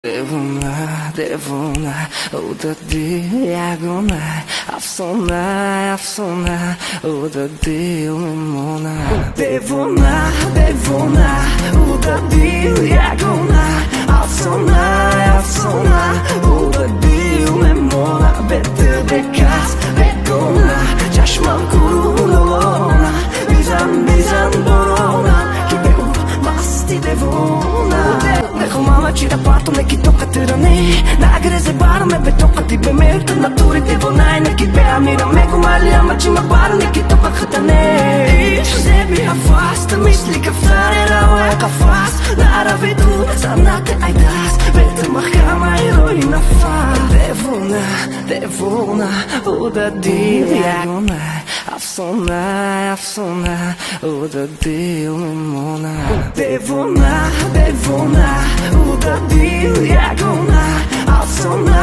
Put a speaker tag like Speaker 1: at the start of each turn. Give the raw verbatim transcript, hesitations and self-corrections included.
Speaker 1: Devona, devona, o da diagonal. Afsona, afsona, o da diomona. Devona, devona, o da diagonal. Afsona, afsona, o da diomona. Better bekas, begona, chashman kulona. Bizan, bizan borona, kibeu masti devona. Мама, че да плато не ки тока търане. Нагрезе бара ме бе тока ти бе мерта. Натурите вонай не ки бе амира ме го мали. Ама че ма бара не ки тока хатане. Се би хафаста мисли кафтане. Рауе кафас Нара веду санате айдас. Бета махама и роли на фа. Девона, девона, уда диагона. Afsona, afsona, o da diomona. Devona, devona, o da diagona. Afsona,